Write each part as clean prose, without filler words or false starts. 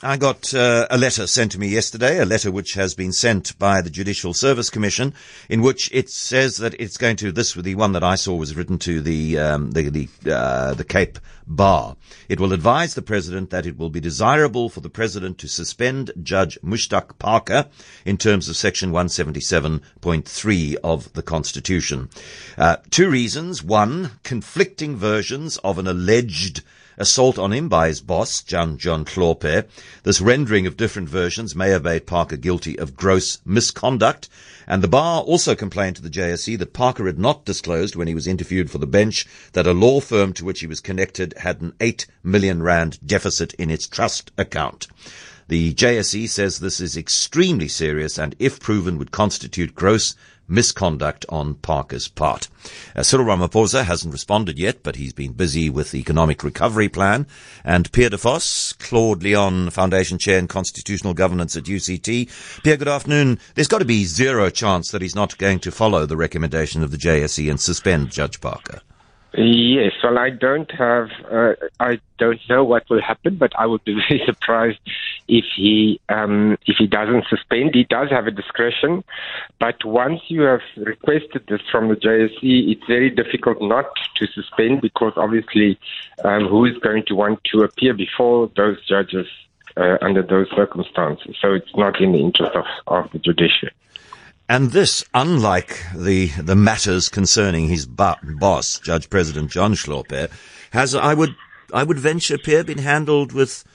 I got a letter sent to me yesterday, a letter which has been sent by the Judicial Service Commission, in which it says that it's going to, the one that I saw was written to the Cape Bar. It will advise the President that it will be desirable for the President to suspend Judge Mushtaq Parker in terms of Section 177.3 of the Constitution. Two reasons. One, conflicting versions of an alleged assault on him by his boss, John Hlophe. This rendering of different versions may have made Parker guilty of gross misconduct. And the bar also complained to the JSE that Parker had not disclosed when he was interviewed for the bench that a law firm to which he was connected had an 8 million rand deficit in its trust account. The JSE says this is extremely serious and, if proven, would constitute gross misconduct on Parker's part. Cyril Ramaphosa hasn't responded yet, but he's been busy with the economic recovery plan. And Pierre de Vos, Claude Leon Foundation Chair in Constitutional Governance at UCT. Pierre, good afternoon. There's got to be zero chance that he's not going to follow the recommendation of the JSE and suspend Judge Parker. Yes, well, I don't know what will happen, but I would be very surprised if he doesn't suspend. He does have a discretion, but once you have requested this from the JSE, it's very difficult not to suspend, because obviously, who is going to want to appear before those judges under those circumstances? So it's not in the interest of the judiciary. And this, unlike the matters concerning his boss, Judge President John Hlophe, has, I would venture, Pierre, been handled with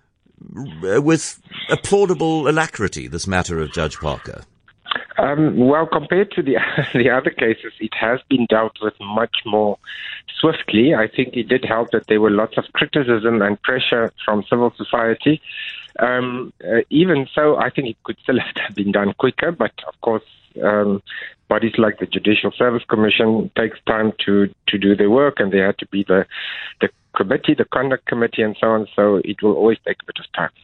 applaudable alacrity, this matter of Judge Parker. Well, compared to the other cases, it has been dealt with much more swiftly. I think it did help that there were lots of criticism and pressure from civil society. Even so, I think it could still have been done quicker, but of course, bodies like the Judicial Service Commission takes time to do their work, and there had to be the committee, the conduct committee, and so on, so it will always take a bit of time.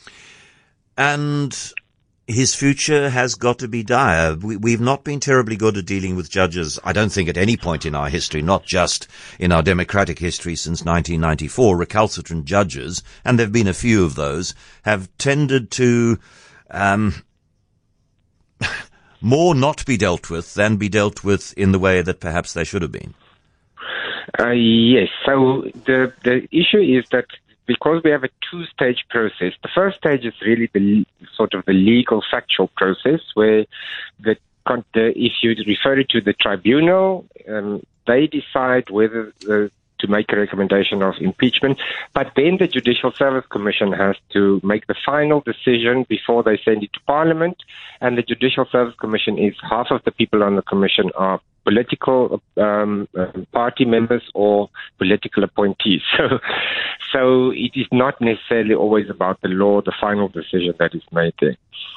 And his future has got to be dire. We've not been terribly good at dealing with judges, I don't think, at any point in our history, not just in our democratic history since 1994. Recalcitrant judges, and there have been a few of those, have tended to more not be dealt with than be dealt with in the way that perhaps they should have been. Yes. So the issue is that because we have a two-stage process, the first stage is really the legal factual process, where if you refer it to the tribunal, they decide whether to make a recommendation of impeachment, but then the Judicial Service Commission has to make the final decision before they send it to Parliament, and the Judicial Service Commission is half of the people on the commission are political party members or political appointees. So it is not necessarily always about the law, the final decision that is made there.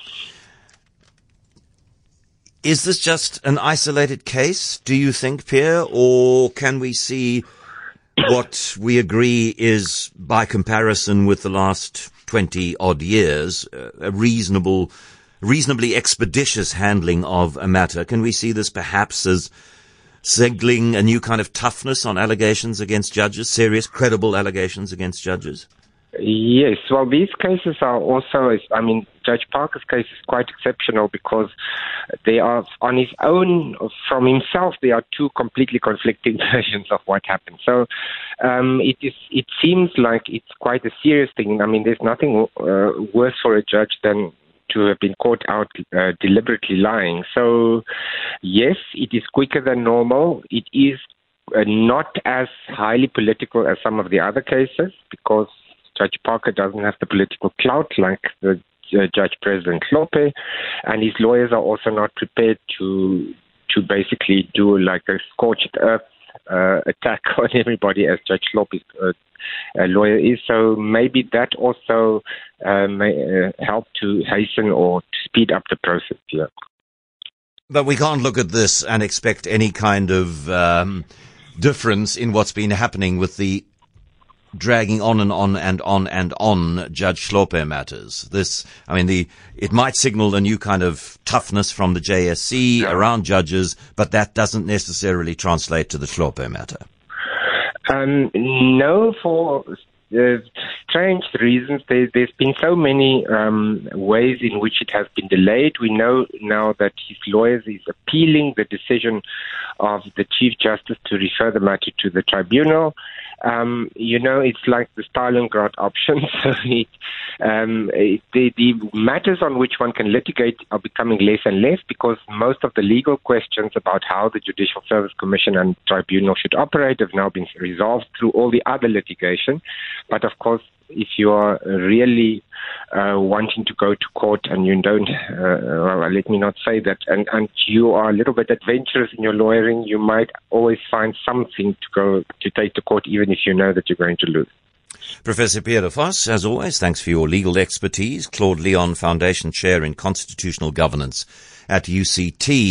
Is this just an isolated case, do you think, Pierre, or can we see what we agree is, by comparison with the last 20-odd years, a reasonably expeditious handling of a matter? Can we see this perhaps as signaling a new kind of toughness on allegations against judges, serious, credible allegations against judges? Yes, well, these cases are also, Judge Parker's case is quite exceptional because they are, on his own, from himself, there are two completely conflicting versions of what happened. So it seems like it's quite a serious thing. There's nothing worse for a judge than to have been caught out deliberately lying. So, yes, it is quicker than normal. It is not as highly political as some of the other cases because Judge Parker doesn't have the political clout like the Judge President Hlophe, and his lawyers are also not prepared to basically do like a scorched earth attack on everybody as Judge Hlophe's lawyer is. So maybe that also may help to hasten or to speed up the process here. But we can't look at this and expect any kind of difference in what's been happening with the dragging on and on and on and on Judge Hlophe matters. It might signal a new kind of toughness from the JSC around judges, but that doesn't necessarily translate to the Hlophe matter. No, for strange reasons. There's been so many ways in which it has been delayed. We know now that his lawyers is appealing the decision of the Chief Justice to refer the matter to the tribunal. It's like the Stalingrad option. So the matters on which one can litigate are becoming less and less because most of the legal questions about how the Judicial Service Commission and tribunal should operate have now been resolved through all the other litigation. But of course, if you are really wanting to go to court and you don't, let me not say that, and you are a little bit adventurous in your lawyering, you might always find something to take to court, even if you know that you're going to lose. Professor Pierre Vos, as always, thanks for your legal expertise. Claude Leon, Foundation Chair in Constitutional Governance at UCT.